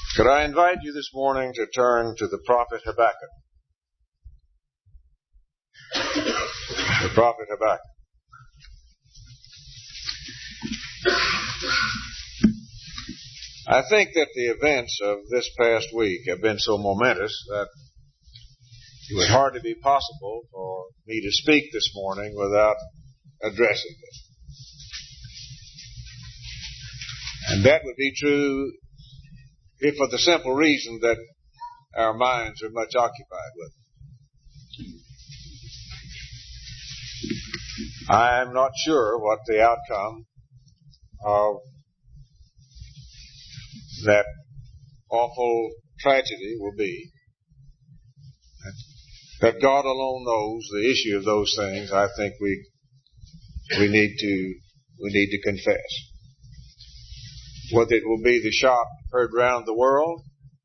Could I invite you this morning to turn to the prophet Habakkuk? The prophet Habakkuk. I think that the events of this past week have been so momentous that it would hardly be possible for me to speak this morning without addressing them. And that would be true if for the simple reason that our minds are much occupied with it. I am not sure what the outcome of that awful tragedy will be. That God alone knows the issue of those things. I think we need to confess. Whether it will be the shock heard round the world,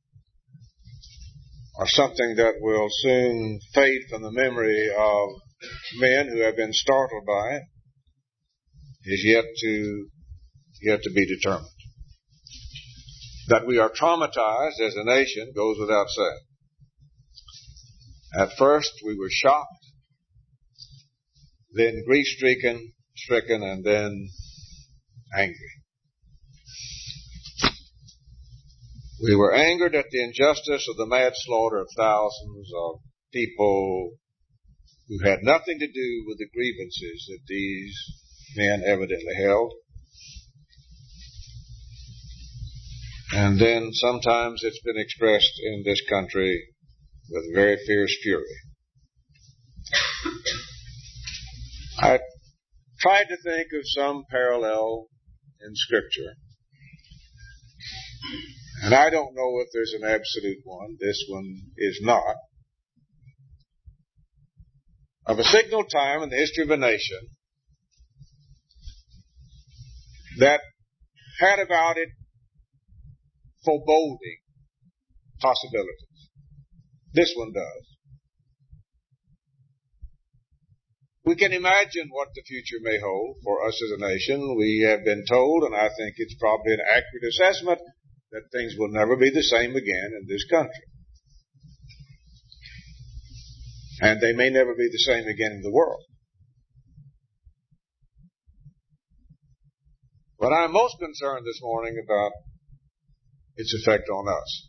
or something that will soon fade from the memory of men who have been startled by it, is yet to be determined. That we are traumatized as a nation goes without saying. At first we were shocked, then grief-stricken, and then angry. We were angered at the injustice of the mad slaughter of thousands of people who had nothing to do with the grievances that these men evidently held. And then sometimes it's been expressed in this country with very fierce fury. I tried to think of some parallel in Scripture. And I don't know if there's an absolute one. This one is not. Of a signal time in the history of a nation that had about it foreboding possibilities. This one does. We can imagine what the future may hold for us as a nation. We have been told, and I think it's probably an accurate assessment, that things will never be the same again in this country. And they may never be the same again in the world. But I'm most concerned this morning about its effect on us.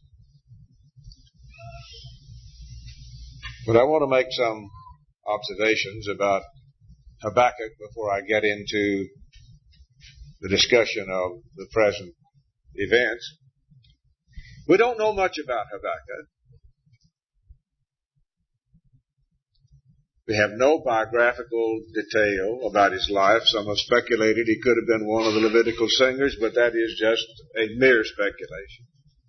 But I want to make some observations about Habakkuk before I get into the discussion of the present events. We don't know much about Habakkuk. We have no biographical detail about his life. Some have speculated he could have been one of the Levitical singers, but that is just a mere speculation.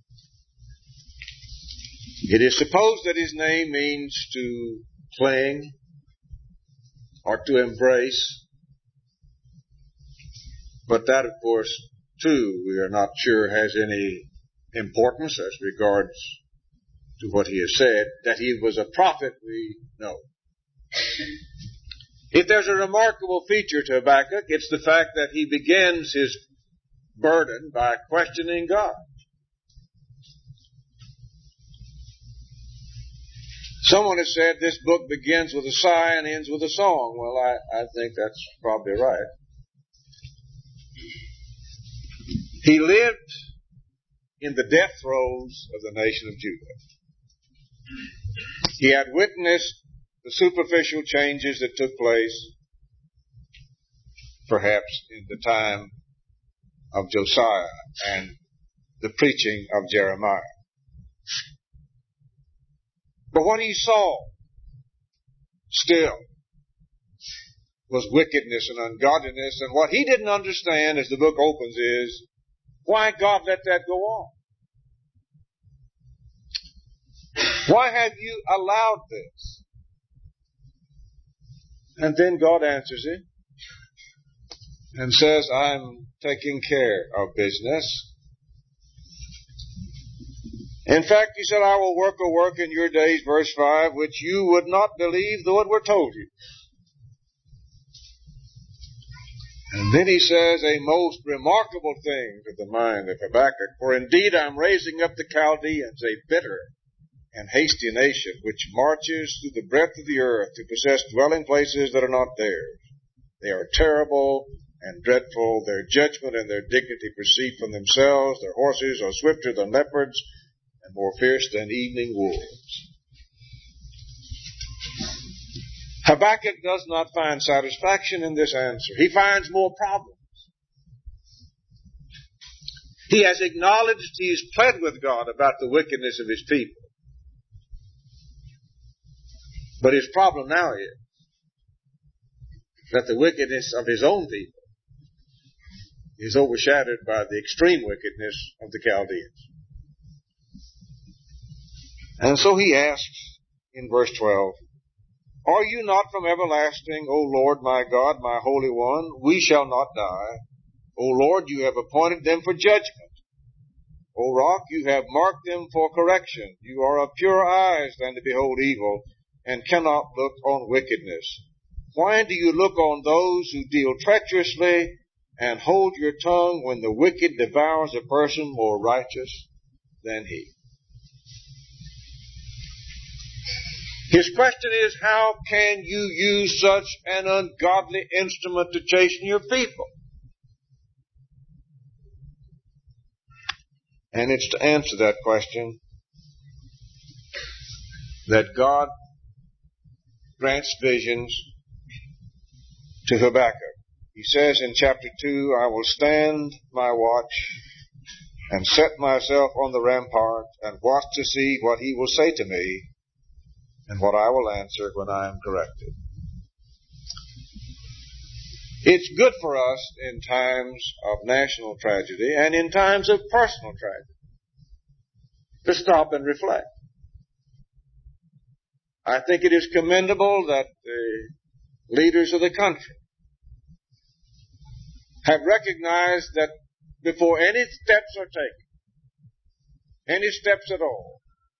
It is supposed that his name means to cling or to embrace, but that, of course, too, we are not sure has any importance as regards to what he has said. That he was a prophet, we know. If there's a remarkable feature to Habakkuk, it's the fact that he begins his burden by questioning God. Someone has said this book begins with a sigh and ends with a song. Well, I think that's probably right. He lived in the death throes of the nation of Judah. He had witnessed the superficial changes that took place, perhaps in the time of Josiah and the preaching of Jeremiah. But what he saw still was wickedness and ungodliness, and what he didn't understand as the book opens is why God let that go on. Why have you allowed this? And then God answers him and says, I'm taking care of business. In fact, he said, I will work a work in your days, verse 5, which you would not believe though it were told you. And then he says a most remarkable thing to the mind of Habakkuk. For indeed I'm raising up the Chaldeans, a bitter and hasty nation, which marches through the breadth of the earth to possess dwelling places that are not theirs. They are terrible and dreadful. Their judgment and their dignity proceed from themselves. Their horses are swifter than leopards and more fierce than evening wolves. Habakkuk does not find satisfaction in this answer. He finds more problems. He has acknowledged he's pled with God about the wickedness of his people. But his problem now is that the wickedness of his own people is overshadowed by the extreme wickedness of the Chaldeans. And so he asks in verse 12, Are you not from everlasting, O Lord my God, my Holy One? We shall not die. O Lord, you have appointed them for judgment. O Rock, you have marked them for correction. You are of purer eyes than to behold evil, and cannot look on wickedness. Why do you look on those who deal treacherously, and hold your tongue when the wicked devours a person more righteous than he? His question is, how can you use such an ungodly instrument to chasten your people? And it's to answer that question that God grants visions to Habakkuk. He says in chapter 2, I will stand my watch and set myself on the rampart and watch to see what he will say to me and what I will answer when I am corrected. It's good for us in times of national tragedy and in times of personal tragedy to stop and reflect. I think it is commendable that the leaders of the country have recognized that before any steps are taken, any steps at all,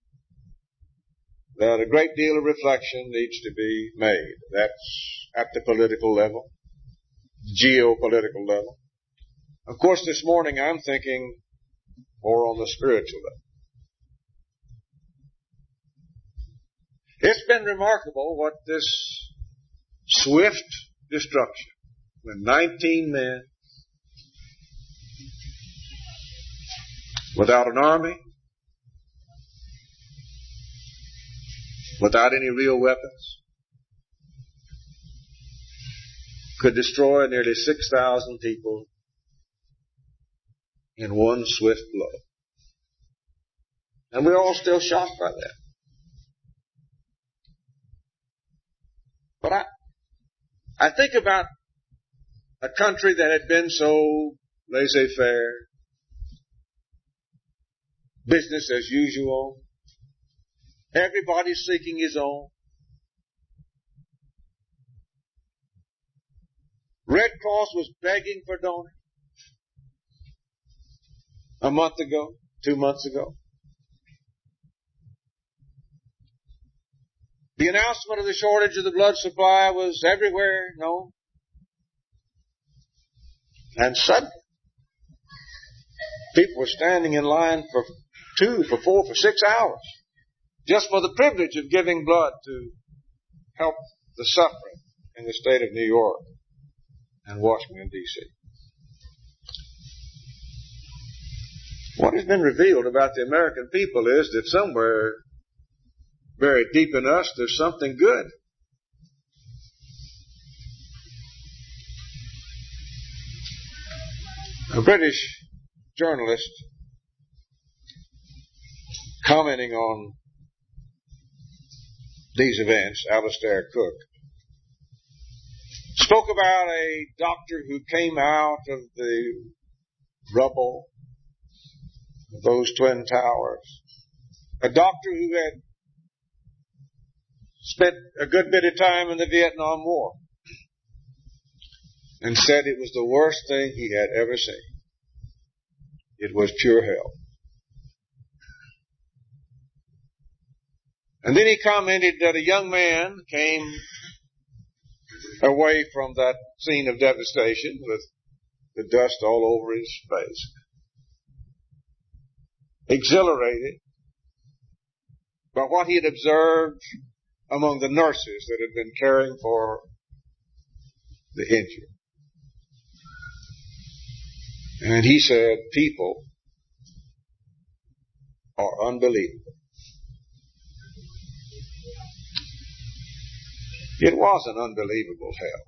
that a great deal of reflection needs to be made. That's at the political level, geopolitical level. Of course, this morning I'm thinking more on the spiritual level. It's been remarkable what this swift destruction, when 19 men, without an army, without any real weapons, could destroy nearly 6,000 people in one swift blow. And we're all still shocked by that. But I think about a country that had been so laissez-faire, business as usual, everybody's seeking his own. Red Cross was begging for donors a month ago, 2 months ago. The announcement of the shortage of the blood supply was everywhere known. And suddenly, people were standing in line for 2, for 4, for 6 hours just for the privilege of giving blood to help the suffering in the state of New York and Washington, D.C. What has been revealed about the American people is that somewhere very deep in us there's something good. A British journalist commenting on these events, Alistair Cook, spoke about a doctor who came out of the rubble of those twin towers. A doctor who had spent a good bit of time in the Vietnam War and said it was the worst thing he had ever seen. It was pure hell. And then he commented that a young man came away from that scene of devastation with the dust all over his face. Exhilarated by what he had observed among the nurses that had been caring for the injured. And he said, people are unbelievable. It was an unbelievable hell.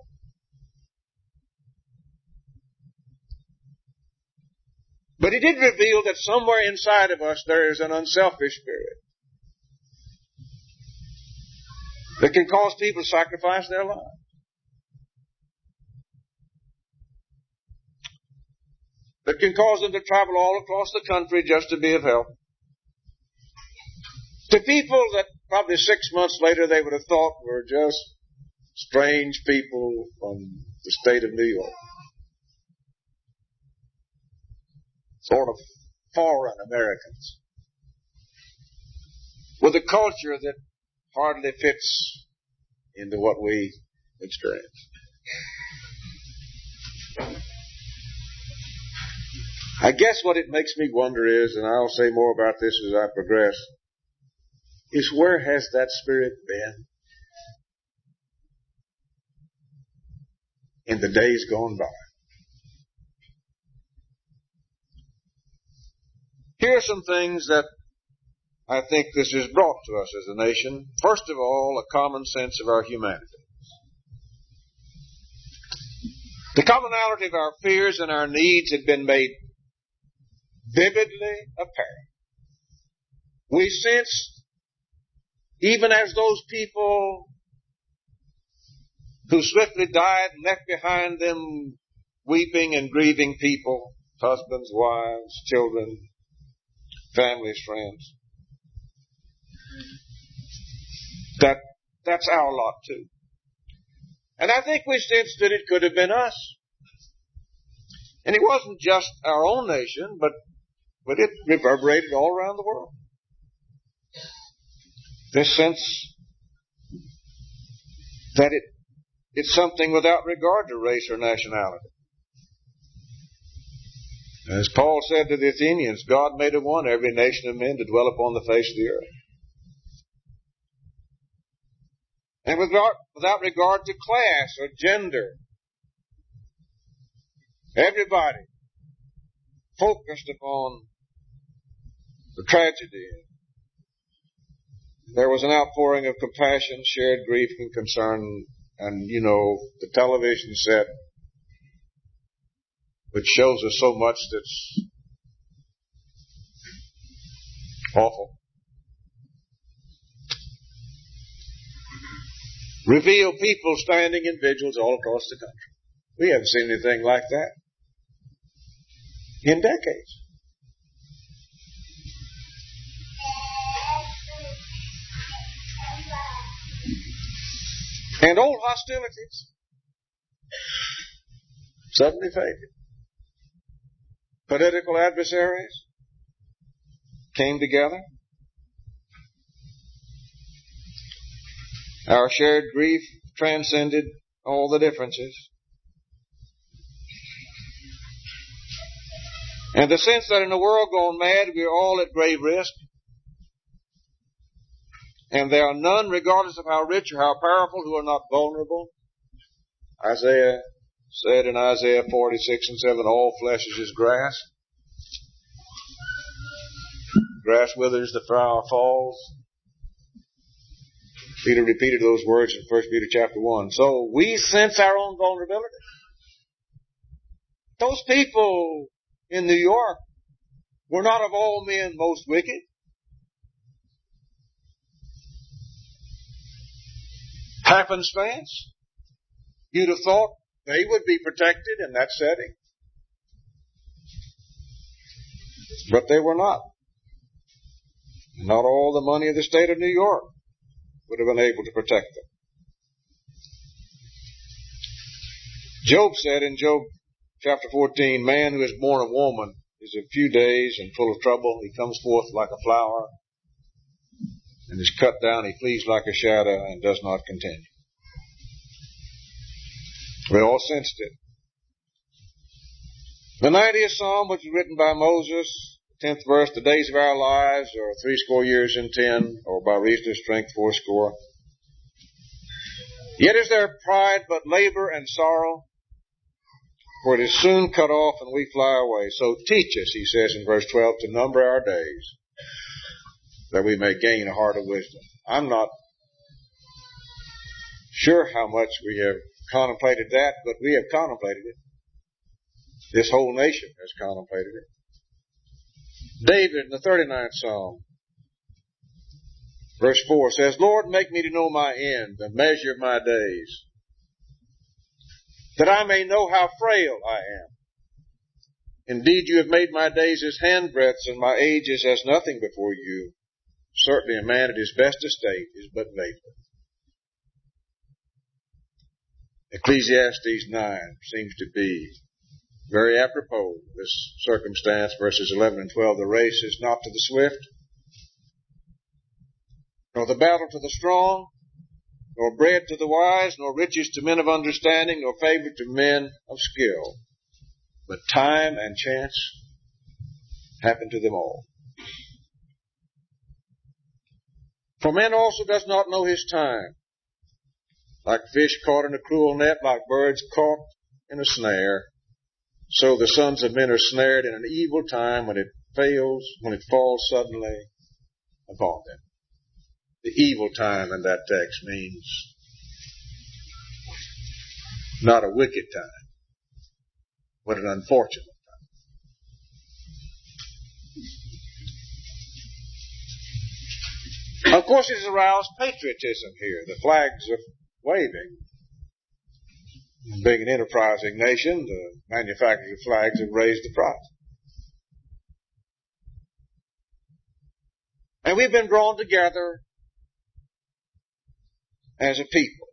But he did reveal that somewhere inside of us there is an unselfish spirit that can cause people to sacrifice their lives. That can cause them to travel all across the country just to be of help. To people that probably 6 months later they would have thought were just strange people from the state of New York. Sort of foreign Americans. With a culture that hardly fits into what we experience. I guess what it makes me wonder is, and I'll say more about this as I progress, is where has that spirit been in the days gone by? Here are some things that I think this has brought to us as a nation. First of all, a common sense of our humanity. The commonality of our fears and our needs had been made vividly apparent. We sensed, even as those people who swiftly died and left behind them weeping and grieving people, husbands, wives, children, families, friends, that's our lot too. And I think we sensed that it could have been us. And it wasn't just our own nation, but it reverberated all around the world. This sense that it's something without regard to race or nationality. As Paul said to the Athenians, God made of one every nation of men to dwell upon the face of the earth. And without regard to class or gender, everybody focused upon the tragedy. There was an outpouring of compassion, shared grief and concern, and the television set, which shows us so much that's awful, reveal people standing in vigils all across the country. We haven't seen anything like that in decades. And old hostilities suddenly faded. Political adversaries came together. Our shared grief transcended all the differences. And the sense that in a world gone mad, we are all at grave risk. And there are none, regardless of how rich or how powerful, who are not vulnerable. Isaiah said in Isaiah 46:7, all flesh is as grass. Grass withers, the flower falls. Peter repeated those words in 1 Peter chapter 1. So we sense our own vulnerability. Those people in New York were not of all men most wicked. Happenstance. You'd have thought they would be protected in that setting. But they were not. Not all the money of the state of New York would have been able to protect them. Job said in Job chapter 14, man who is born of woman is a few days and full of trouble. He comes forth like a flower and is cut down. He flees like a shadow and does not continue. We all sensed it. The 90th Psalm, which was written by Moses, 10th verse, the days of our lives are 80 years and 10, or by reason of strength 80. Yet is there pride but labor and sorrow, for it is soon cut off and we fly away. So teach us, he says in verse 12, to number our days, that we may gain a heart of wisdom. I'm not sure how much we have contemplated that, but we have contemplated it. This whole nation has contemplated it. David in the 39th Psalm, verse 4 says, Lord, make me to know my end, the measure of my days, that I may know how frail I am. Indeed, you have made my days as handbreadths, and my age is as nothing before you. Certainly a man at his best estate is but vapor. Ecclesiastes 9 seems to be very apropos of this circumstance, verses 11 and 12. The race is not to the swift, nor the battle to the strong, nor bread to the wise, nor riches to men of understanding, nor favor to men of skill. But time and chance happen to them all. For man also does not know his time. Like fish caught in a cruel net, like birds caught in a snare, so the sons of men are snared in an evil time when it falls suddenly upon them. The evil time in that text means not a wicked time, but an unfortunate time. Of course, it has aroused patriotism here. The flags are waving. Being an enterprising nation, the manufacturers of flags have raised the price. And we've been drawn together as a people.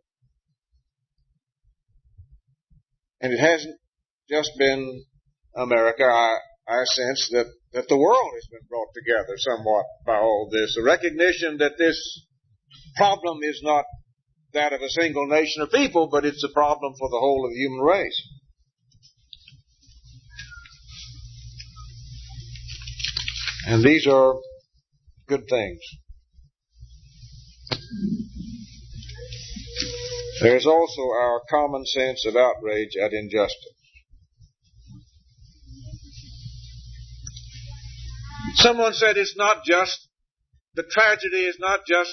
And it hasn't just been America. I sense that the world has been brought together somewhat by all this. The recognition that this problem is not that of a single nation or people, but it's a problem for the whole of the human race. And these are good things. There's also our common sense of outrage at injustice. Someone said it's not just, the tragedy is not just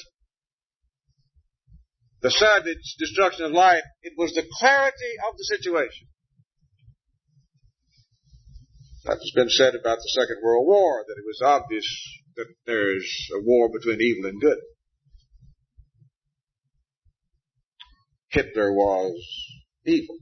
the savage destruction of life, it was the clarity of the situation. That has been said about the Second World War, that it was obvious that there's a war between evil and good. Hitler was evil.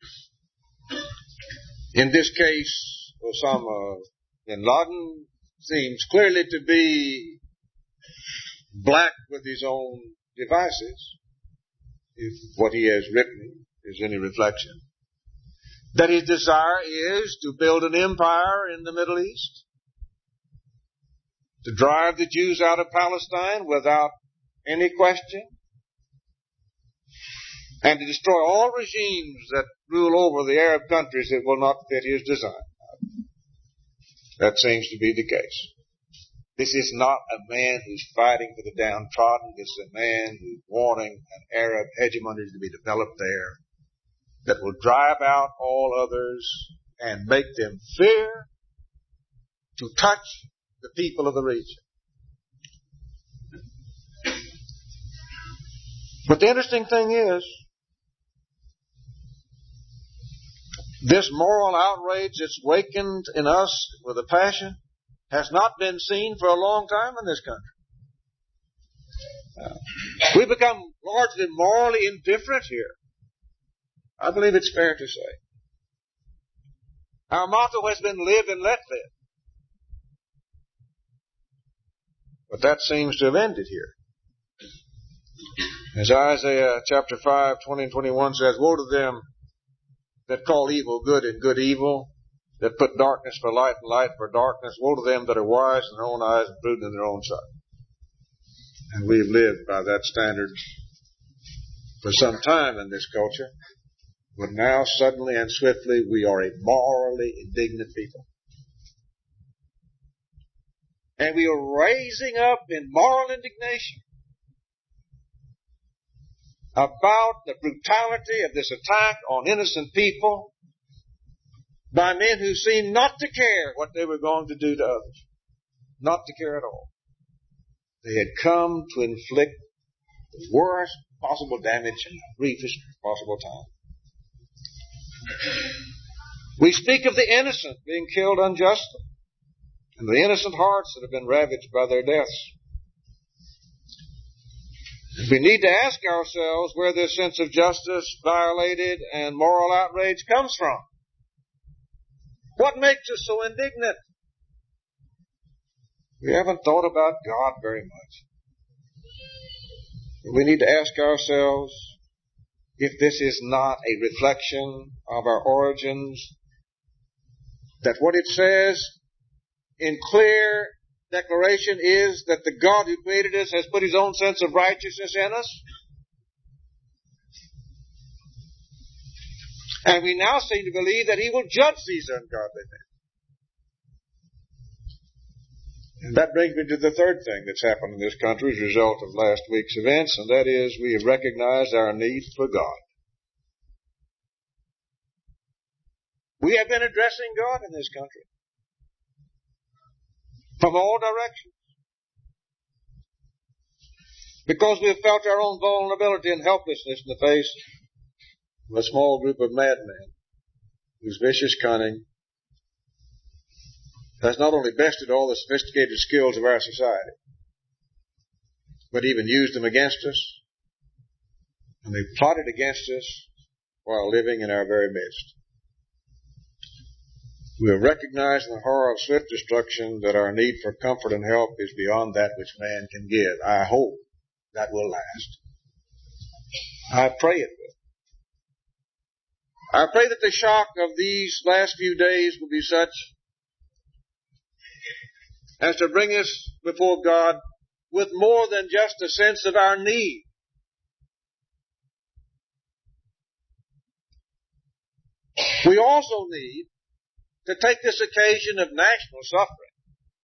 In this case, Osama bin Laden seems clearly to be black with his own devices, if what he has written is any reflection. That his desire is to build an empire in the Middle East, to drive the Jews out of Palestine without any question, and to destroy all regimes that rule over the Arab countries that will not fit his design. That seems to be the case. This is not a man who's fighting for the downtrodden. This is a man who's wanting an Arab hegemony to be developed there that will drive out all others and make them fear to touch the people of the region. But the interesting thing is, this moral outrage that's wakened in us with a passion has not been seen for a long time in this country. We've become largely morally indifferent here. I believe it's fair to say. Our motto has been live and let live. But that seems to have ended here. As Isaiah chapter 5, 20 and 21 says, woe to them that call evil good and good evil, that put darkness for light and light for darkness. Woe to them that are wise in their own eyes and prudent in their own sight. And we've lived by that standard for some time in this culture. But now, suddenly and swiftly, we are a morally indignant people. And we are raising up in moral indignation about the brutality of this attack on innocent people by men who seem not to care what they were going to do to others. Not to care at all. They had come to inflict the worst possible damage in the briefest possible time. We speak of the innocent being killed unjustly, and the innocent hearts that have been ravaged by their deaths. We need to ask ourselves where this sense of justice violated and moral outrage comes from. What makes us so indignant? We haven't thought about God very much. We need to ask ourselves if this is not a reflection of our origins, that what it says in clear declaration is that the God who created us has put His own sense of righteousness in us. And we now seem to believe that He will judge these ungodly men. And that brings me to the third thing that's happened in this country as a result of last week's events, and that is we have recognized our need for God. We have been addressing God in this country from all directions because we have felt our own vulnerability and helplessness in the face of a small group of madmen whose vicious cunning has not only bested all the sophisticated skills of our society, but even used them against us, and they've plotted against us while living in our very midst. We have recognized in the horror of swift destruction that our need for comfort and help is beyond that which man can give. I hope that will last. I pray it will. I pray that the shock of these last few days will be such as to bring us before God with more than just a sense of our need. We also need to take this occasion of national suffering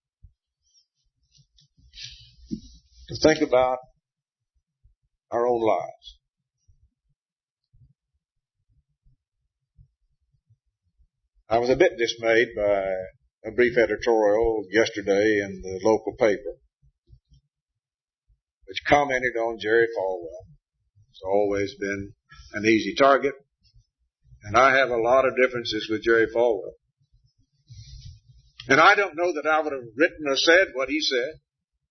to think about our own lives. I was a bit dismayed by a brief editorial yesterday in the local paper which commented on Jerry Falwell. It's always been an easy target, and I have a lot of differences with Jerry Falwell. And I don't know that I would have written or said what he said.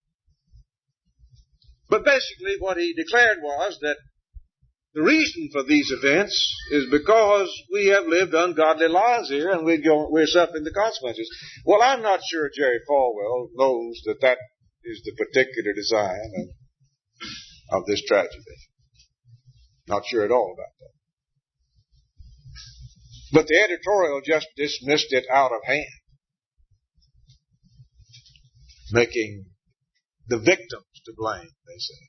But basically what he declared was that the reason for these events is because we have lived ungodly lives here and we're suffering the consequences. Well, I'm not sure Jerry Falwell knows that that is the particular design of this tragedy. Not sure at all about that. But the editorial just dismissed it out of hand, making the victims to blame, they say.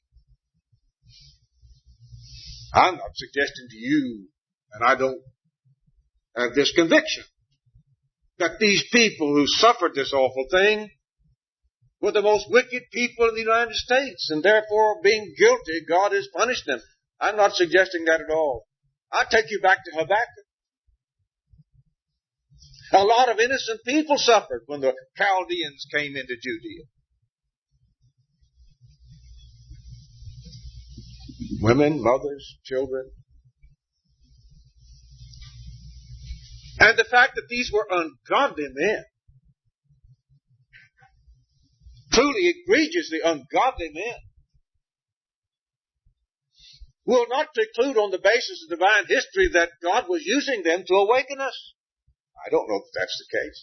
I'm not suggesting to you, and I don't have this conviction, that these people who suffered this awful thing were the most wicked people in the United States, and therefore, being guilty, God has punished them. I'm not suggesting that at all. I'll take you back to Habakkuk. A lot of innocent people suffered when the Chaldeans came into Judea. Women, mothers, children. And the fact that these were ungodly men, truly egregiously ungodly men, will not conclude on the basis of divine history that God was using them to awaken us. I don't know if that's the case.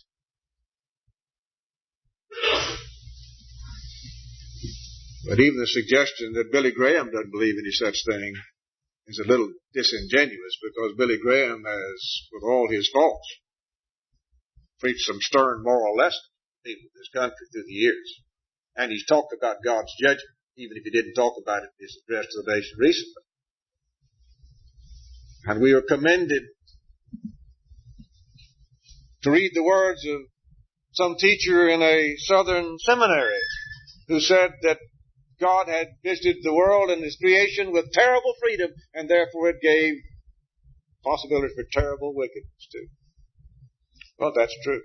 But even the suggestion that Billy Graham doesn't believe any such thing is a little disingenuous, because Billy Graham has, with all his faults, preached some stern moral lessons to people in this country through the years. And he's talked about God's judgment, even if he didn't talk about it in his address to the nation recently. And we are commended to read the words of some teacher in a southern seminary who said that God had visited the world and His creation with terrible freedom, and therefore it gave possibility for terrible wickedness too. Well, that's true.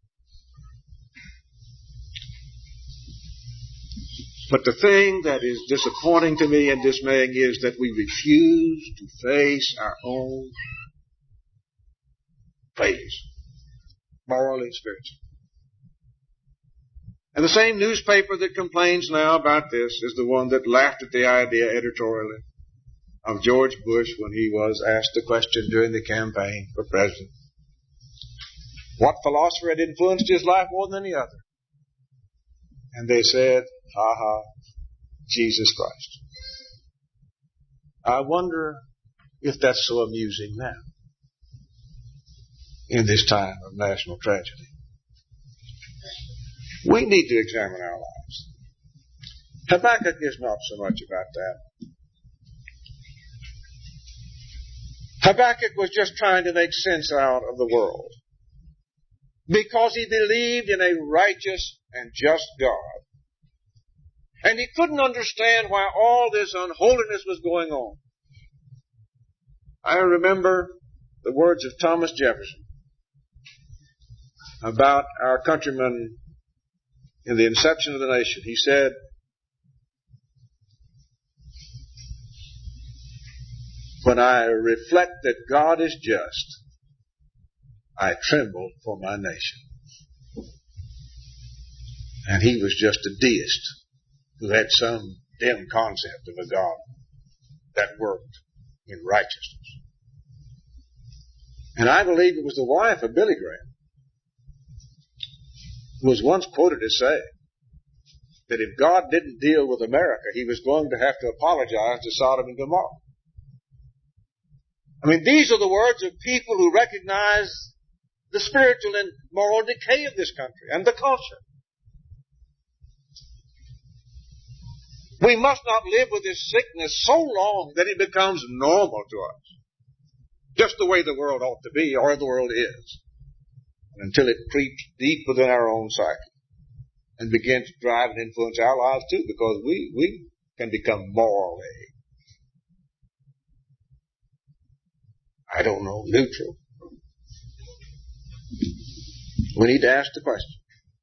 But the thing that is disappointing to me and dismaying is that we refuse to face our own failures, morally and spiritually. And the same newspaper that complains now about this is the one that laughed at the idea editorially of George Bush when he was asked the question during the campaign for president. What philosopher had influenced his life more than any other? And they said, Jesus Christ. I wonder if that's so amusing now, in this time of national tragedy. We need to examine our lives. Habakkuk is not so much about that. Habakkuk was just trying to make sense out of the world, because he believed in a righteous and just God. And he couldn't understand why all this unholiness was going on. I remember the words of Thomas Jefferson about our countrymen in the inception of the nation. He said, when I reflect that God is just, I tremble for my nation. And he was just a deist who had some dim concept of a God that worked in righteousness. And I believe it was the wife of Billy Graham who was once quoted as saying that if God didn't deal with America, He was going to have to apologize to Sodom and Gomorrah. I mean, these are the words of people who recognize the spiritual and moral decay of this country and the culture. We must not live with this sickness so long that it becomes normal to us, just the way the world ought to be or the world is, until it creeps deep within our own psyche and begins to drive and influence our lives too, because we can become morally, neutral. We need to ask the question,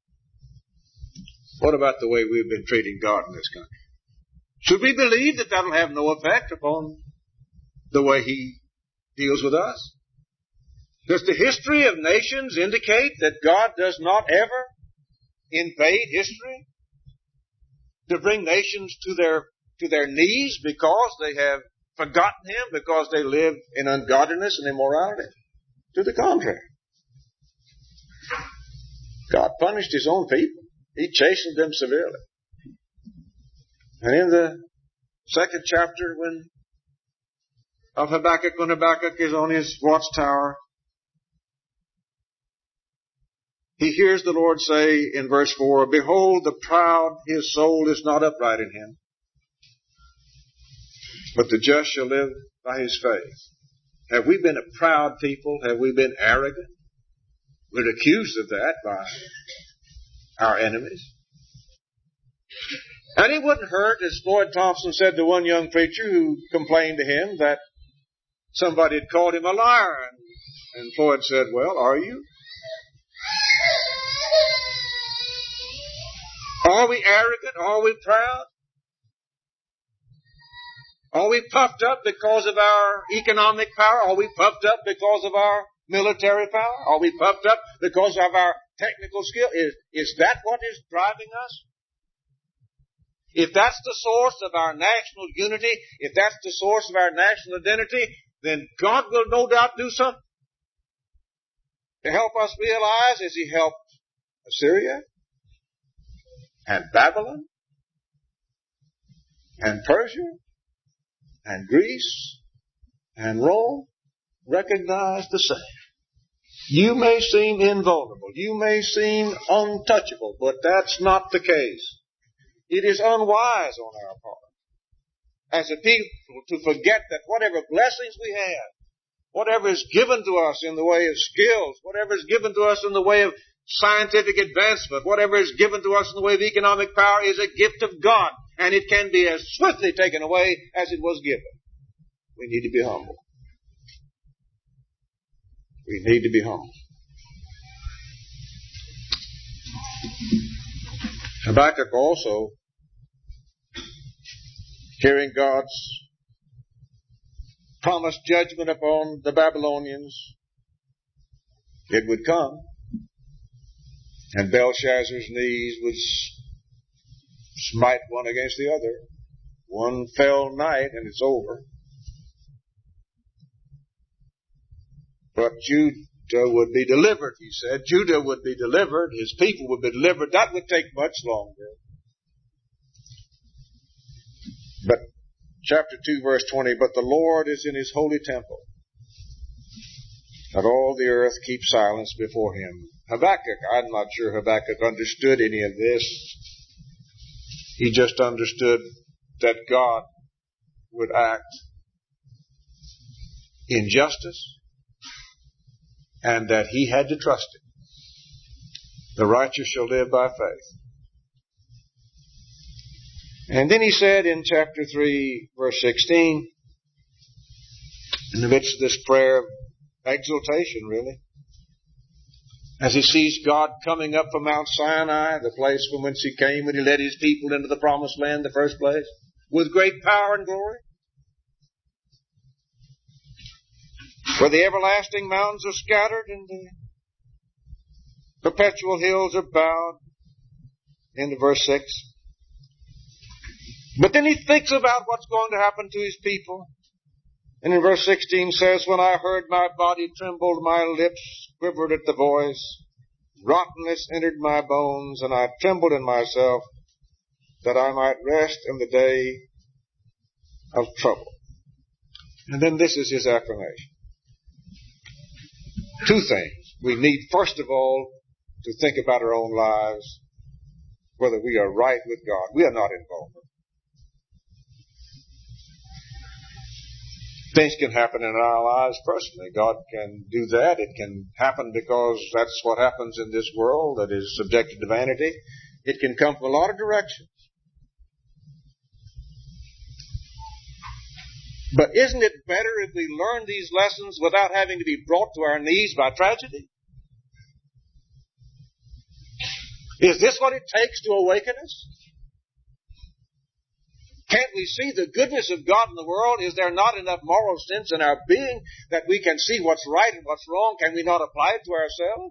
what about the way we've been treating God in this country? Should we believe that that'll have no effect upon the way He deals with us? Does the history of nations indicate that God does not ever invade history to bring nations to their knees because they have forgotten Him, because they live in ungodliness and immorality? To the contrary. God punished His own people. He chastened them severely. And in the second chapter of Habakkuk, when Habakkuk is on his watchtower, he hears the Lord say in verse 4, "Behold, the proud, his soul is not upright in him, but the just shall live by his faith." Have we been a proud people? Have we been arrogant? We're accused of that by our enemies. And it wouldn't hurt, as Floyd Thompson said to one young preacher who complained to him that somebody had called him a liar. And Floyd said, "Well, are you? Are we arrogant? Are we proud? Are we puffed up because of our economic power? Are we puffed up because of our military power? Are we puffed up because of our technical skill? Is that what is driving us? If that's the source of our national unity, if that's the source of our national identity, then God will no doubt do something to help us realize, as He helped Assyria and Babylon and Persia and Greece and Rome, recognize the same. You may seem invulnerable, you may seem untouchable, but that's not the case. It is unwise on our part as a people to forget that whatever blessings we have whatever is given to us in the way of skills, whatever is given to us in the way of scientific advancement, whatever is given to us in the way of economic power is a gift of God, and it can be as swiftly taken away as it was given. We need to be humble. We need to be humble. Habakkuk also, hearing God's promised judgment upon the Babylonians, it would come, and Belshazzar's knees would smite one against the other. One fell night and it's over. But Judah would be delivered, he said. Judah would be delivered. His people would be delivered. That would take much longer. But chapter 2, verse 20, but the Lord is in his holy temple. Let all the earth keep silence before him. Habakkuk, I'm not sure Habakkuk understood any of this. He just understood that God would act in justice and that he had to trust him. The righteous shall live by faith. And then he said in chapter 3, verse 16, in the midst of this prayer of exaltation, really, as he sees God coming up from Mount Sinai, the place from whence he came when he led his people into the promised land in the first place, with great power and glory, where the everlasting mountains are scattered and the perpetual hills are bowed, into verse 6. But then he thinks about what's going to happen to his people. And in verse 16 says, when I heard, my body trembled, my lips quivered at the voice. Rottenness entered my bones, and I trembled in myself, that I might rest in the day of trouble. And then this is his affirmation. Two things. We need, first of all, to think about our own lives, whether we are right with God. We are not involved. Things can happen in our lives personally. God can do that. It can happen because that's what happens in this world that is subjected to vanity. It can come from a lot of directions. But isn't it better if we learn these lessons without having to be brought to our knees by tragedy? Is this what it takes to awaken us? Can't we see the goodness of God in the world? Is there not enough moral sense in our being that we can see what's right and what's wrong? Can we not apply it to ourselves?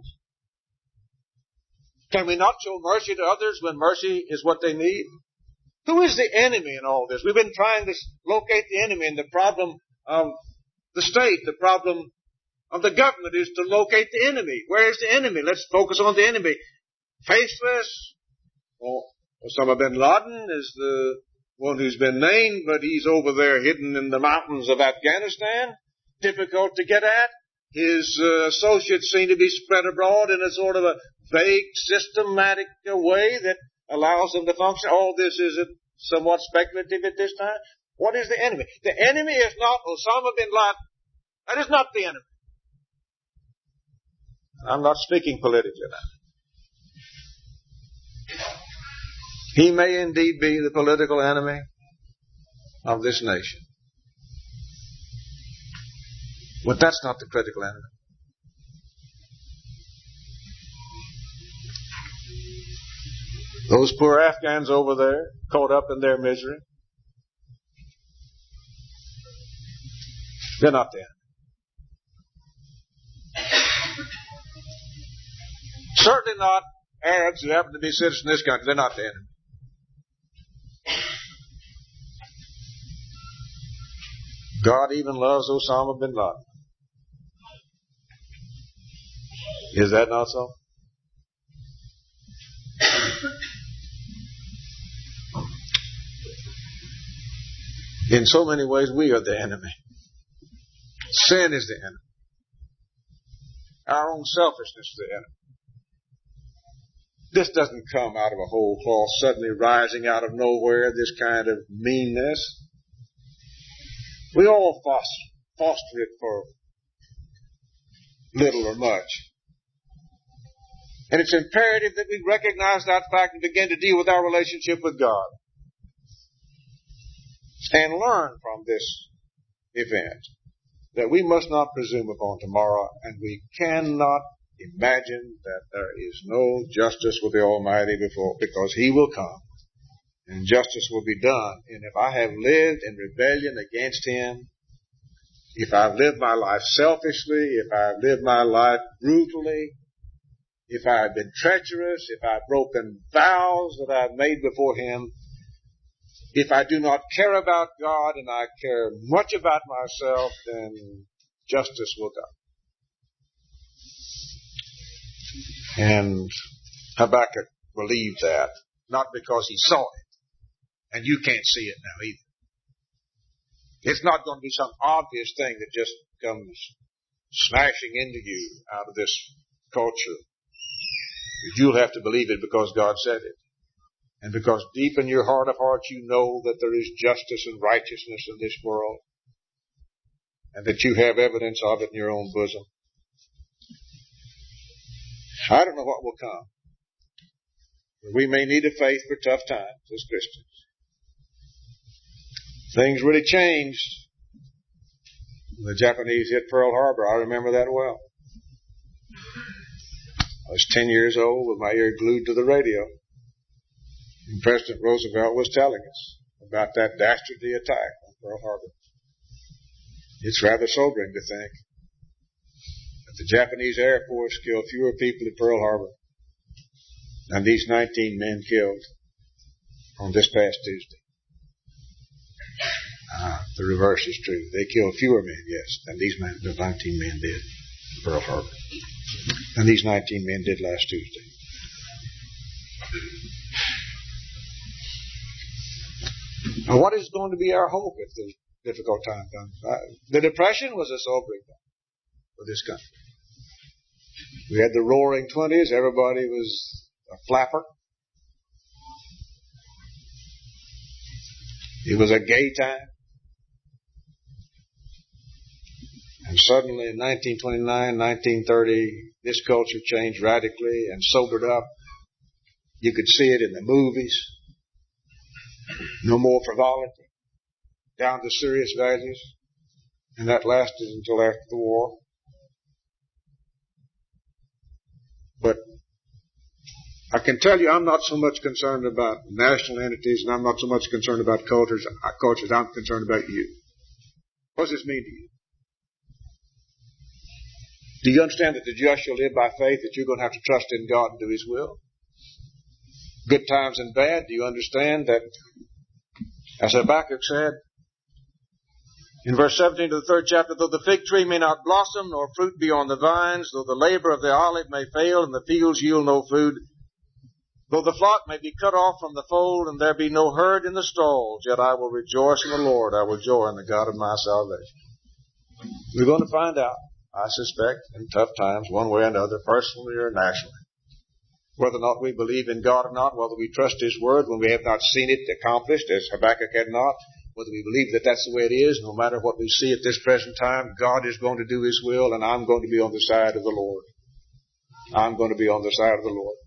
Can we not show mercy to others when mercy is what they need? Who is the enemy in all this? We've been trying to locate the enemy, and the problem of the state, the problem of the government is to locate the enemy. Where is the enemy? Let's focus on the enemy. Faceless. Osama bin Laden is the one who's been named, but he's over there hidden in the mountains of Afghanistan. Difficult to get at. His associates seem to be spread abroad in a sort of a vague, systematic way that allows them to function. All this is somewhat speculative at this time. What is the enemy? The enemy is not Osama bin Laden. That is not the enemy. I'm not speaking politically now. He may indeed be the political enemy of this nation. But that's not the critical enemy. Those poor Afghans over there, caught up in their misery, they're not the enemy. Certainly not Arabs who happen to be citizens in this country. They're not the enemy. God even loves Osama bin Laden. Is that not so? In so many ways, we are the enemy. Sin is the enemy. Our own selfishness is the enemy. This doesn't come out of a whole cloth, suddenly rising out of nowhere, this kind of meanness. We all foster it little or much. And it's imperative that we recognize that fact and begin to deal with our relationship with God and learn from this event that we must not presume upon tomorrow, and we cannot imagine that there is no justice with the Almighty before, because He will come and justice will be done. And if I have lived in rebellion against Him, if I've lived my life selfishly, if I've lived my life brutally, if I've been treacherous, if I've broken vows that I've made before Him, if I do not care about God and I care much about myself, then justice will come. And Habakkuk believed that, not because he saw it, and you can't see it now either. It's not going to be some obvious thing that just comes smashing into you out of this culture. You'll have to believe it because God said it. And because deep in your heart of hearts you know that there is justice and righteousness in this world, and that you have evidence of it in your own bosom. I don't know what will come. We may need a faith for tough times as Christians. Things really changed when the Japanese hit Pearl Harbor. I remember that well. I was 10 years old with my ear glued to the radio. And President Roosevelt was telling us about that dastardly attack on Pearl Harbor. It's rather sobering to think that the Japanese Air Force killed fewer people at Pearl Harbor than these 19 men killed on this past Tuesday. The reverse is true. They killed fewer men, yes, than the 19 men did at Pearl Harbor. And these 19 men did last Tuesday. Now, what is going to be our hope if the difficult time comes? The Depression was a sobering time for this country. We had the roaring 20s. Everybody was a flapper. It was a gay time. And suddenly in 1929, 1930, this culture changed radically and sobered up. You could see it in the movies. No more frivolity, down to serious values, and that lasted until after the war. But I can tell you I'm not so much concerned about national entities, and I'm not so much concerned about cultures. I'm concerned about you. What does this mean to you? Do you understand that the just shall live by faith, that you're going to have to trust in God and do His will? Good times and bad, do you understand that, as Habakkuk said in verse 17 of the 3rd chapter, though the fig tree may not blossom, nor fruit be on the vines, though the labor of the olive may fail, and the fields yield no food, though the flock may be cut off from the fold, and there be no herd in the stalls, yet I will rejoice in the Lord, I will joy in the God of my salvation. We're going to find out, I suspect, in tough times, one way or another, personally or nationally, whether or not we believe in God or not, whether we trust His Word when we have not seen it accomplished, as Habakkuk had not, whether we believe that that's the way it is, no matter what we see at this present time, God is going to do His will, and I'm going to be on the side of the Lord. I'm going to be on the side of the Lord.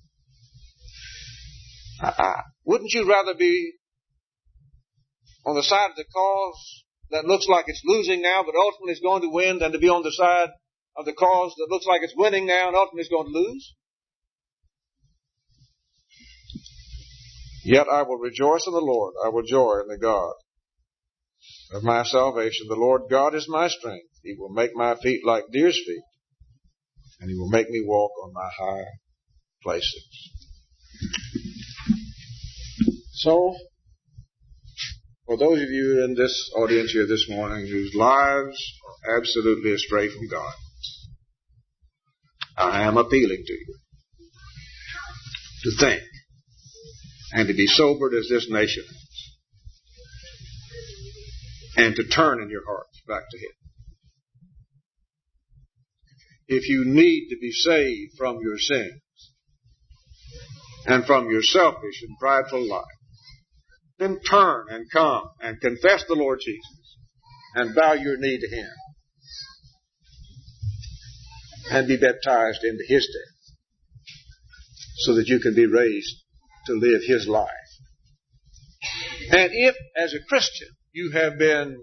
Wouldn't you rather be on the side of the cause that looks like it's losing now, but ultimately is going to win, than to be on the side of the cause that looks like it's winning now and ultimately is going to lose? Yet I will rejoice in the Lord. I will joy in the God of my salvation. The Lord God is my strength. He will make my feet like deer's feet, and He will make me walk on my high places. So, for those of you in this audience here this morning whose lives are absolutely astray from God, I am appealing to you to think and to be sobered as this nation is, and to turn in your hearts back to Him. If you need to be saved from your sins and from your selfish and prideful life, then turn and come and confess the Lord Jesus and bow your knee to Him. and be baptized into His death so that you can be raised to live His life. And if, as a Christian, you have been,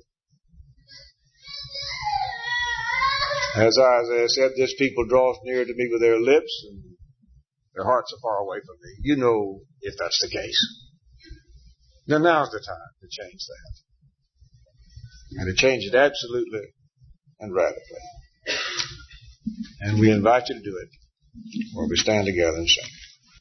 as Isaiah said, this people draws near to me with their lips and their hearts are far away from me. You know if that's the case. Now now's the time to change that. And to change it absolutely and radically. And we invite you to do it while we stand together and sing.